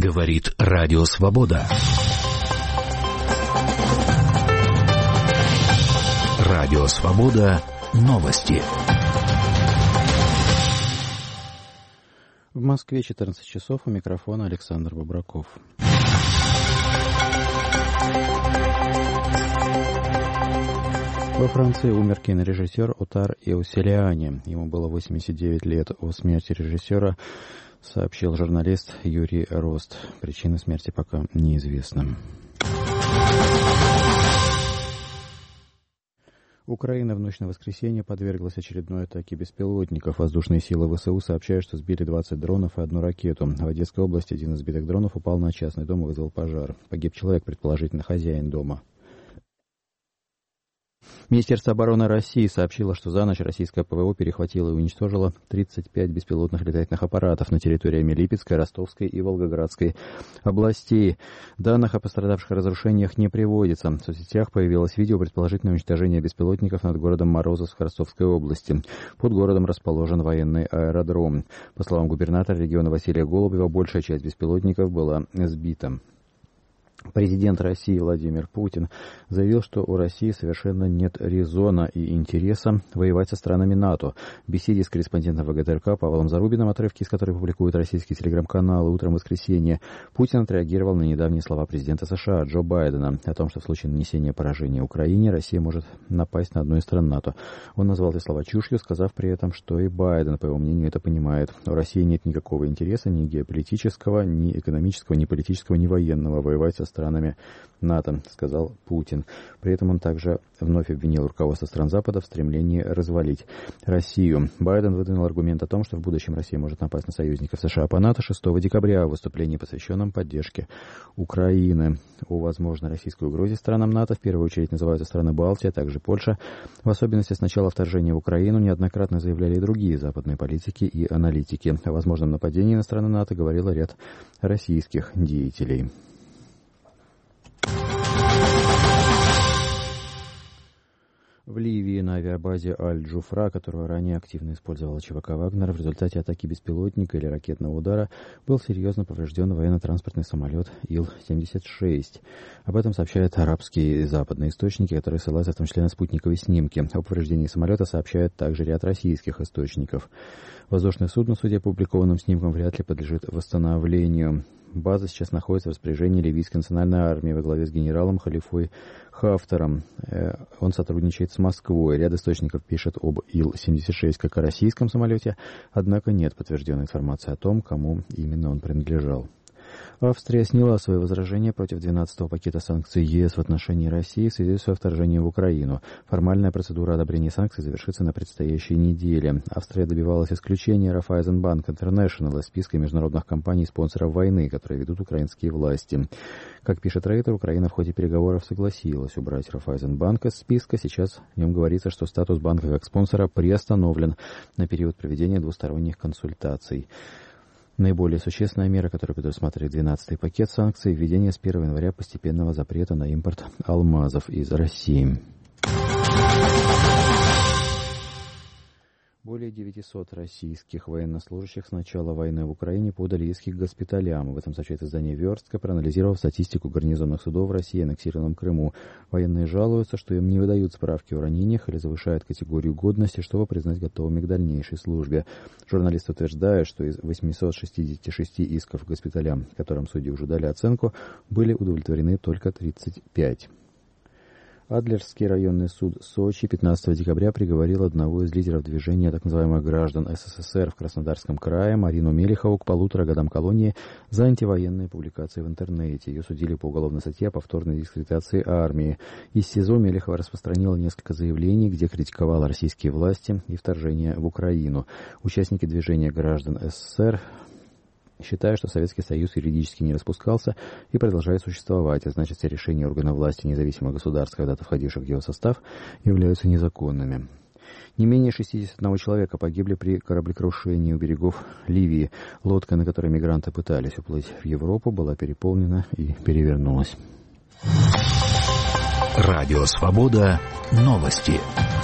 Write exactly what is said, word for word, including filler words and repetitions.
Говорит Радио Свобода. Радио Свобода. Новости. В Москве четырнадцать часов, у микрофона Александр Бобраков. Во Франции умер кинорежиссер Отар Иоселиани. Ему было восемьдесят девять лет. О смерти режиссера сообщил журналист Юрий Рост. Причина смерти пока неизвестна. Украина в ночь на воскресенье подверглась очередной атаке беспилотников. Воздушные силы ВСУ сообщают, что сбили двадцать дронов и одну ракету. В Одесской области один из сбитых дронов упал на частный дом и вызвал пожар. Погиб человек, предположительно хозяин дома. Министерство обороны России сообщило, что за ночь российское ПВО перехватило и уничтожило тридцать пять беспилотных летательных аппаратов на территории Липецкой, Ростовской и Волгоградской областей. Данных о пострадавших разрушениях не приводится. В соцсетях появилось видео предположительного уничтожения беспилотников над городом Морозовск в Ростовской области. Под городом расположен военный аэродром. По словам губернатора региона Василия Голубева, большая часть беспилотников была сбита. Президент России Владимир Путин заявил, что у России совершенно нет резона и интереса воевать со странами НАТО. В беседе с корреспондентом ВГТРК Павлом Зарубиным, отрывки из которой публикуют российские телеграм-каналы, утром воскресенья, Путин отреагировал на недавние слова президента США Джо Байдена о том, что в случае нанесения поражения Украине Россия может напасть на одну из стран НАТО. Он назвал эти слова чушью, сказав при этом, что и Байден, по его мнению, это понимает. У России нет никакого интереса ни геополитического, ни экономического, ни политического, ни военного воевать со странами НАТО, сказал Путин. При этом он также вновь обвинил руководство стран Запада в стремлении развалить Россию. Байден выдвинул аргумент о том, что в будущем Россия может напасть на союзников США по НАТО шестого декабря в выступлении, посвященном поддержке Украины. О возможной российской угрозе странам НАТО в первую очередь называются страны Балтии, а также Польша. В особенности с начала вторжения в Украину неоднократно заявляли и другие западные политики и аналитики. О возможном нападении на страны НАТО говорил ряд российских деятелей. В Ливии на авиабазе Аль-Джуфра, которую ранее активно использовала ЧВК «Вагнер», в результате атаки беспилотника или ракетного удара был серьезно поврежден военно-транспортный самолет Ил семьдесят шесть. Об этом сообщают арабские и западные источники, которые ссылаются в том числе на спутниковые снимки. О повреждении самолета сообщают также ряд российских источников. Воздушное судно, судя по опубликованным снимкам, вряд ли подлежит восстановлению. База сейчас находится в распоряжении ливийской национальной армии во главе с генералом Халифой Хафтаром. Он сотрудничает с Москвой. Ряд источников пишет об Ил семьдесят шесть как о российском самолете, однако нет подтвержденной информации о том, кому именно он принадлежал. Австрия сняла свои возражения против двенадцатого пакета санкций ЕС в отношении России в связи с ее вторжением в Украину. Формальная процедура одобрения санкций завершится на предстоящей неделе. Австрия добивалась исключения Raiffeisenbank International из списка международных компаний-спонсоров войны, которые ведут украинские власти. Как пишет Рейтер, Украина в ходе переговоров согласилась убрать Raiffeisenbank из списка. Сейчас в нем говорится, что статус банка как спонсора приостановлен на период проведения двусторонних консультаций. Наиболее существенная мера, которую предусматривает двенадцатый пакет санкций, введение с первого января постепенного запрета на импорт алмазов из России. Более девятисот российских военнослужащих с начала войны в Украине подали иски к госпиталям. Об этом сообщает издание «Верстка», проанализировав статистику гарнизонных судов в России и аннексированном Крыму. Военные жалуются, что им не выдают справки о ранениях или завышают категорию годности, чтобы признать готовыми к дальнейшей службе. Журналист утверждает, что из восьмисот шестидесяти шести исков к госпиталям, которым судьи уже дали оценку, были удовлетворены только тридцать пять. Адлерский районный суд Сочи пятнадцатого декабря приговорил одного из лидеров движения так называемых граждан СССР в Краснодарском крае Марину Мелихову к полутора годам колонии за антивоенные публикации в интернете. Ее судили по уголовной статье о повторной дискредитации армии. Из СИЗО Мелихова распространила несколько заявлений, где критиковала российские власти и вторжение в Украину. Участники движения граждан СССР считаю, что Советский Союз юридически не распускался и продолжает существовать, а значит, все решения органов власти независимого государства, когда-то входивших в его состав, являются незаконными. Не менее шестьдесят один человека погибли при кораблекрушении у берегов Ливии. Лодка, на которой мигранты пытались уплыть в Европу, была переполнена и перевернулась. Радио «Свобода». Новости.